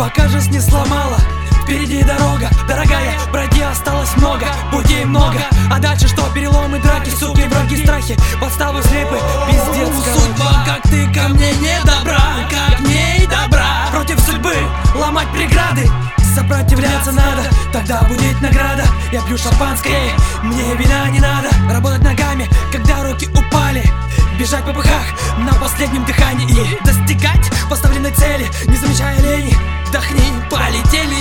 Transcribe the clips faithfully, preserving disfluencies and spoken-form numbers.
пока жизнь не сломала. Впереди дорога, дорогая, пройти осталось много, путей много. А дальше что? Переломы, драки, суки, враги, страхи, подставы, слепы, пиздец. Судьба, как ты ко мне не добра, как не добра. Против судьбы ломать преграды, сопротивляться надо, тогда будет награда. Я пью шампанское, мне вина не надо. Работать ногами, когда руки упали, бежать по пыхах на последнем дыхании и достигать поставленной цели, не замечая лени. Вдохни, полетели.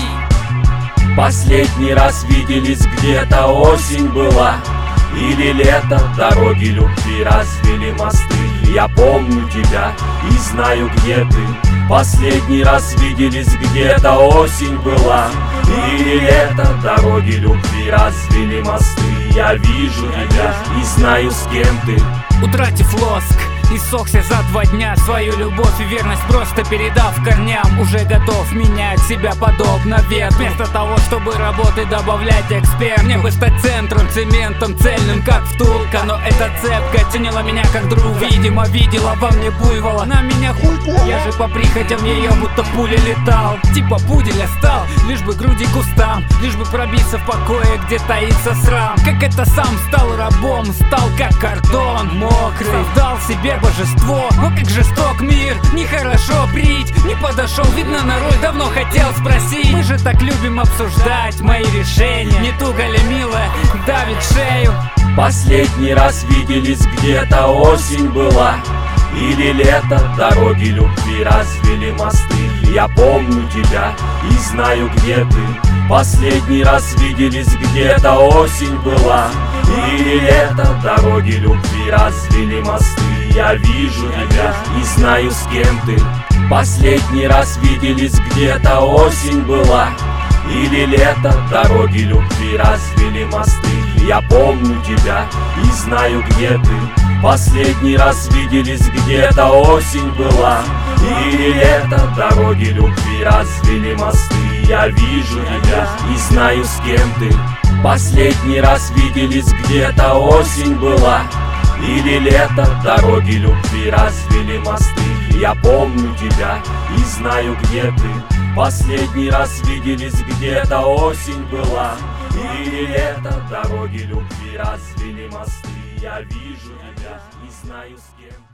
Последний раз виделись где-то, осень была или лето. Дороги любви развели мосты. Я помню тебя и знаю, где ты. Последний раз виделись где-то, осень была или лето. Дороги любви развели мосты. Я вижу тебя и знаю, с кем ты. Утратив лоск, иссохся за два дня, свою любовь и верность просто передав корням. Уже готов менять себя подобно ветру, вместо того, чтобы работы добавлять эксперт. Мне бы стать центром, цементом, цельным, как втулка. Но эта цепка тянила меня как друг. Видимо, видела во мне буйвола, на меня хуй. Я же по прихотям ее будто пуля летал. Типа пуделя стал, лишь бы груди кустам, лишь бы пробиться в покое, где таится срам. Как это сам стал рабом, стал как картон мокрый, создал себе божество. О, как жесток мир, нехорошо брить. Не подошел, видно, на роль давно хотел спросить. Мы же так любим обсуждать мои решения. Не туго ли, милая, давит шею. Последний раз виделись где-то, осень была или лето. Дороги любви развели мосты. Я помню тебя и знаю, где ты. Последний раз виделись где-то, осень была или лето. Дороги любви развели мосты. Я вижу тебя и знаю, с кем ты. Последний раз виделись где-то, осень была или лето. Дороги любви развели мосты. Я помню тебя и знаю, где ты. Последний раз виделись где-то, осень была или лето. Дороги любви развели мосты. Я вижу тебя и знаю, с кем ты. Последний раз виделись где-то, осень была или лето. Дороги любви развели мосты. Я помню тебя и знаю, где ты. Последний раз виделись где-то, осень была или лето. Дороги любви развели мосты. Я вижу тебя и знаю, с кем.